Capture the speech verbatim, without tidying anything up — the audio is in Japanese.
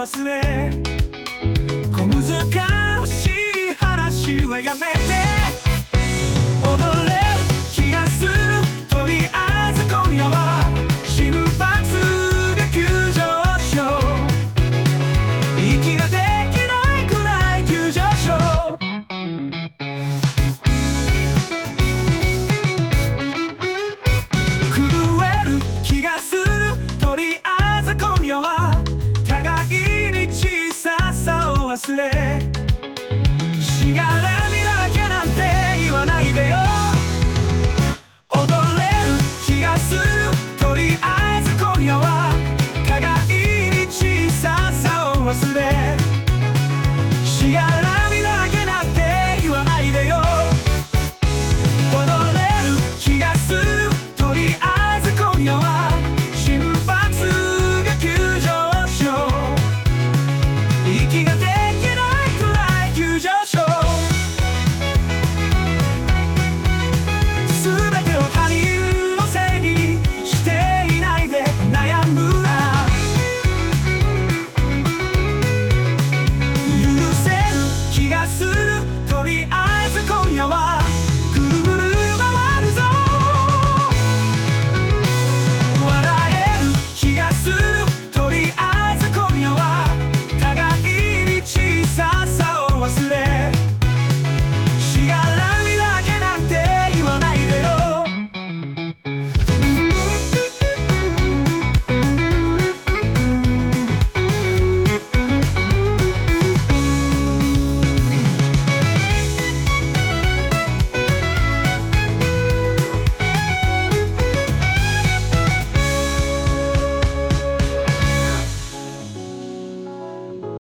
忘れ小難しい話はやめて踊れる気がするとりあえず今夜は心拍が急上昇息ができないくらい急上昇震える気がするとりあえず今夜は互いに小ささを忘れしがら